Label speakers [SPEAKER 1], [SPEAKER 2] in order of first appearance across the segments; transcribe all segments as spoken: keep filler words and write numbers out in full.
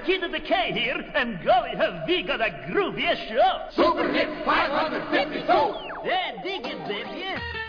[SPEAKER 1] Kid of the K here, and golly, have we got a grooviest show!
[SPEAKER 2] Super Hit five fifty-two!
[SPEAKER 1] Yeah, dig it, baby!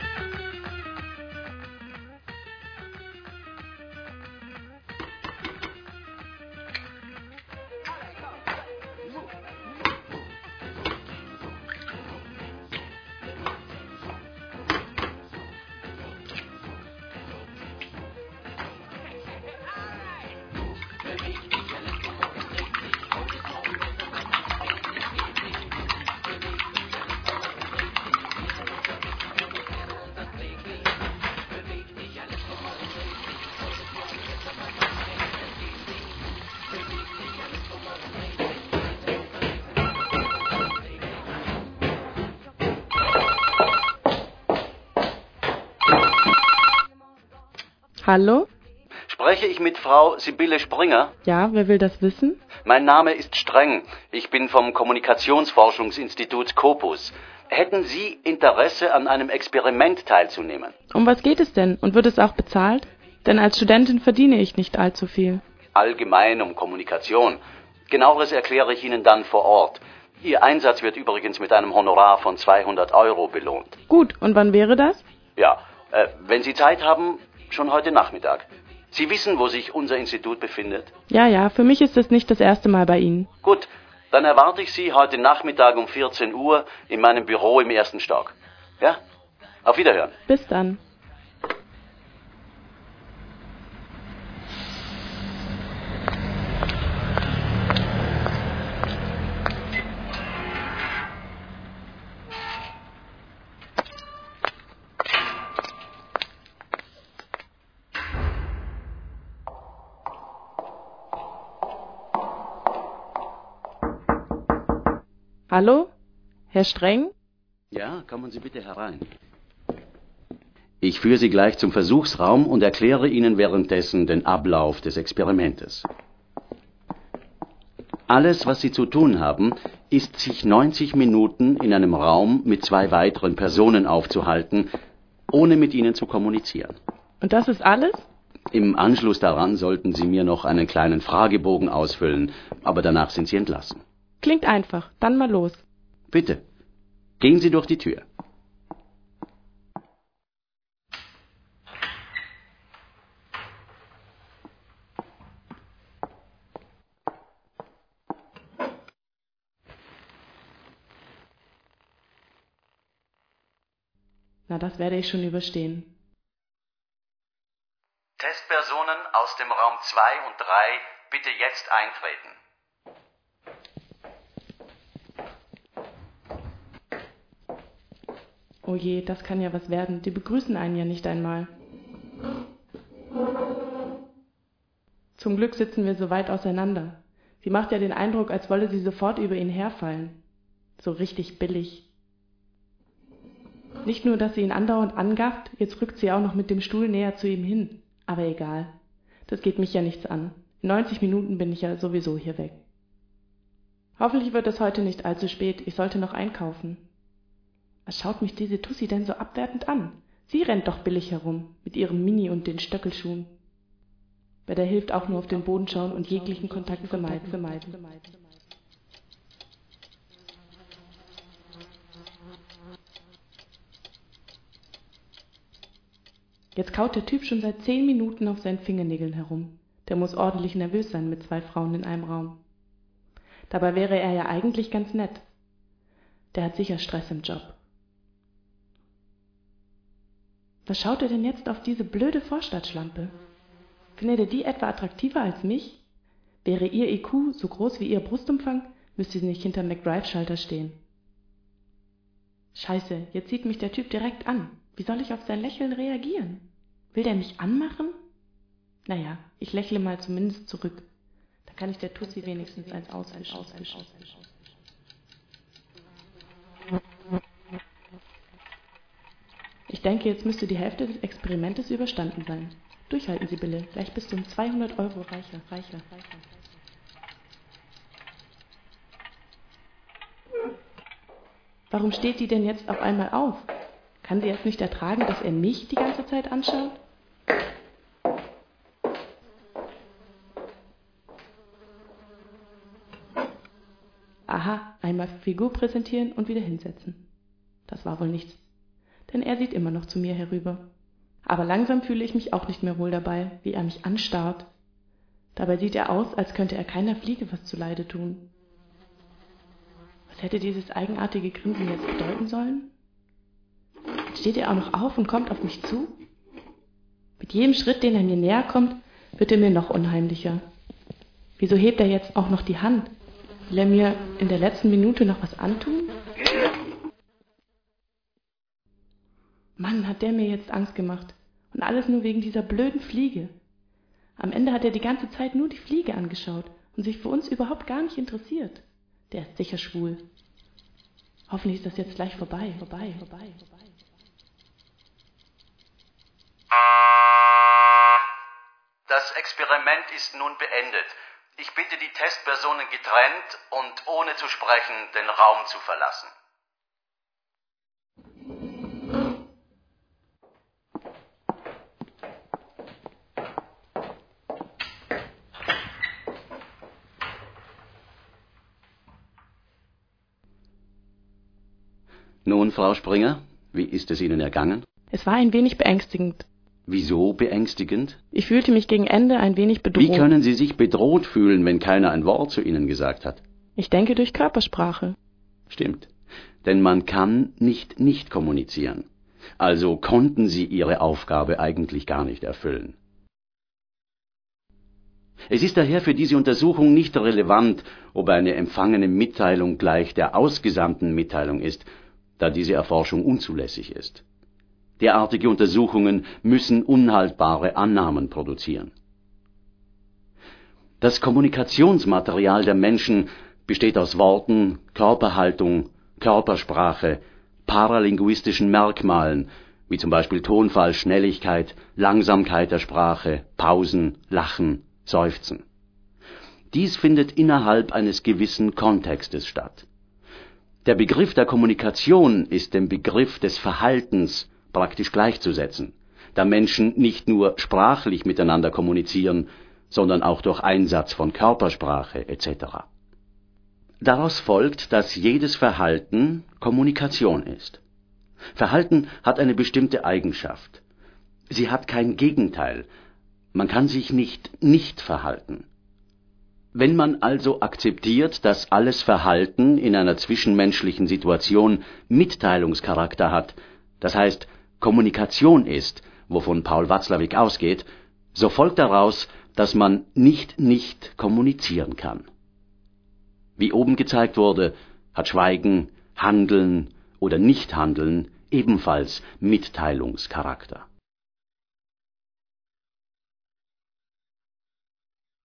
[SPEAKER 3] Hallo?
[SPEAKER 4] Spreche ich mit Frau Sibylle Springer?
[SPEAKER 3] Ja, wer will das wissen?
[SPEAKER 4] Mein Name ist Streng. Ich bin vom Kommunikationsforschungsinstitut Scopus. Hätten Sie Interesse, an einem Experiment teilzunehmen?
[SPEAKER 3] Um was geht es denn? Und wird es auch bezahlt? Denn als Studentin verdiene ich nicht allzu viel.
[SPEAKER 4] Allgemein um Kommunikation. Genaueres erkläre ich Ihnen dann vor Ort. Ihr Einsatz wird übrigens mit einem Honorar von zweihundert Euro belohnt.
[SPEAKER 3] Gut, und wann wäre das?
[SPEAKER 4] Ja, äh, wenn Sie Zeit haben, schon heute Nachmittag. Sie wissen, wo sich unser Institut befindet?
[SPEAKER 3] Ja, ja, für mich ist es nicht das erste Mal bei Ihnen.
[SPEAKER 4] Gut, dann erwarte ich Sie heute Nachmittag um vierzehn Uhr in meinem Büro im ersten Stock. Ja? Auf Wiederhören.
[SPEAKER 3] Bis dann. Hallo? Herr Streng?
[SPEAKER 4] Ja, kommen Sie bitte herein. Ich führe Sie gleich zum Versuchsraum und erkläre Ihnen währenddessen den Ablauf des Experimentes. Alles, was Sie zu tun haben, ist, sich neunzig Minuten in einem Raum mit zwei weiteren Personen aufzuhalten, ohne mit ihnen zu kommunizieren.
[SPEAKER 3] Und das ist alles?
[SPEAKER 4] Im Anschluss daran sollten Sie mir noch einen kleinen Fragebogen ausfüllen, aber danach sind Sie entlassen.
[SPEAKER 3] Klingt einfach. Dann mal los.
[SPEAKER 4] Bitte, gehen Sie durch die Tür.
[SPEAKER 3] Na, das werde ich schon überstehen.
[SPEAKER 4] Testpersonen aus dem Raum zwei und drei, bitte jetzt eintreten.
[SPEAKER 3] Oh je, das kann ja was werden. Die begrüßen einen ja nicht einmal. Zum Glück sitzen wir so weit auseinander. Sie macht ja den Eindruck, als wolle sie sofort über ihn herfallen. So richtig billig. Nicht nur, dass sie ihn andauernd angafft, jetzt rückt sie auch noch mit dem Stuhl näher zu ihm hin. Aber egal. Das geht mich ja nichts an. In neunzig Minuten bin ich ja sowieso hier weg. Hoffentlich wird es heute nicht allzu spät. Ich sollte noch einkaufen. Was schaut mich diese Tussi denn so abwertend an? Sie rennt doch billig herum, mit ihrem Mini und den Stöckelschuhen. Bei der hilft auch nur auf den Boden schauen und jeglichen Kontakt vermeiden. vermeiden. Jetzt kaut der Typ schon seit zehn Minuten auf seinen Fingernägeln herum. Der muss ordentlich nervös sein mit zwei Frauen in einem Raum. Dabei wäre er ja eigentlich ganz nett. Der hat sicher Stress im Job. Was schaut er denn jetzt auf diese blöde Vorstadtschlampe? Findet er die etwa attraktiver als mich? Wäre ihr I Q so groß wie ihr Brustumfang, müsste sie nicht hinterm McDrive-Schalter stehen. Scheiße, jetzt sieht mich der Typ direkt an. Wie soll ich auf sein Lächeln reagieren? Will der mich anmachen? Naja, ich lächle mal zumindest zurück. Da kann ich der Tussi wenigstens eins auswischen. Ich denke, jetzt müsste die Hälfte des Experimentes überstanden sein. Durchhalten, Sibylle, gleich bist du um zweihundert Euro reicher, reicher, reicher. Warum steht die denn jetzt auf einmal auf? Kann sie es nicht ertragen, dass er mich die ganze Zeit anschaut? einmal Figur präsentieren und wieder hinsetzen. Das war wohl nichts, denn er sieht immer noch zu mir herüber. Aber langsam fühle ich mich auch nicht mehr wohl dabei, wie er mich anstarrt. Dabei sieht er aus, als könnte er keiner Fliege was zuleide tun. Was hätte dieses eigenartige Grinsen jetzt bedeuten sollen? Jetzt steht er auch noch auf und kommt auf mich zu. Mit jedem Schritt, den er mir näher kommt, wird er mir noch unheimlicher. Wieso hebt er jetzt auch noch die Hand? Will er mir in der letzten Minute noch was antun? Mann, hat der mir jetzt Angst gemacht. Und alles nur wegen dieser blöden Fliege. Am Ende hat er die ganze Zeit nur die Fliege angeschaut und sich für uns überhaupt gar nicht interessiert. Der ist sicher schwul. Hoffentlich ist das jetzt gleich vorbei, vorbei, vorbei, vorbei.
[SPEAKER 4] Das Experiment ist nun beendet. Ich bitte die Testpersonen getrennt und ohne zu sprechen den Raum zu verlassen. Nun, Frau Springer, wie ist es Ihnen ergangen?
[SPEAKER 3] Es war ein wenig beängstigend.
[SPEAKER 4] Wieso beängstigend?
[SPEAKER 3] Ich fühlte mich gegen Ende ein wenig bedroht.
[SPEAKER 4] Wie können Sie sich bedroht fühlen, wenn keiner ein Wort zu Ihnen gesagt hat?
[SPEAKER 3] Ich denke durch Körpersprache.
[SPEAKER 4] Stimmt. Denn man kann nicht nicht kommunizieren. Also konnten Sie Ihre Aufgabe eigentlich gar nicht erfüllen. Es ist daher für diese Untersuchung nicht relevant, ob eine empfangene Mitteilung gleich der ausgesandten Mitteilung ist, da diese Erforschung unzulässig ist. Derartige Untersuchungen müssen unhaltbare Annahmen produzieren. Das Kommunikationsmaterial der Menschen besteht aus Worten, Körperhaltung, Körpersprache, paralinguistischen Merkmalen, wie zum Beispiel Tonfall, Schnelligkeit, Langsamkeit der Sprache, Pausen, Lachen, Seufzen. Dies findet innerhalb eines gewissen Kontextes statt. Der Begriff der Kommunikation ist dem Begriff des Verhaltens praktisch gleichzusetzen, da Menschen nicht nur sprachlich miteinander kommunizieren, sondern auch durch Einsatz von Körpersprache et cetera. Daraus folgt, dass jedes Verhalten Kommunikation ist. Verhalten hat eine bestimmte Eigenschaft. Sie hat kein Gegenteil. Man kann sich nicht nicht verhalten. Wenn man also akzeptiert, dass alles Verhalten in einer zwischenmenschlichen Situation Mitteilungscharakter hat, das heißt Kommunikation ist, wovon Paul Watzlawick ausgeht, so folgt daraus, dass man nicht nicht kommunizieren kann. Wie oben gezeigt wurde, hat Schweigen, Handeln oder Nichthandeln ebenfalls Mitteilungscharakter.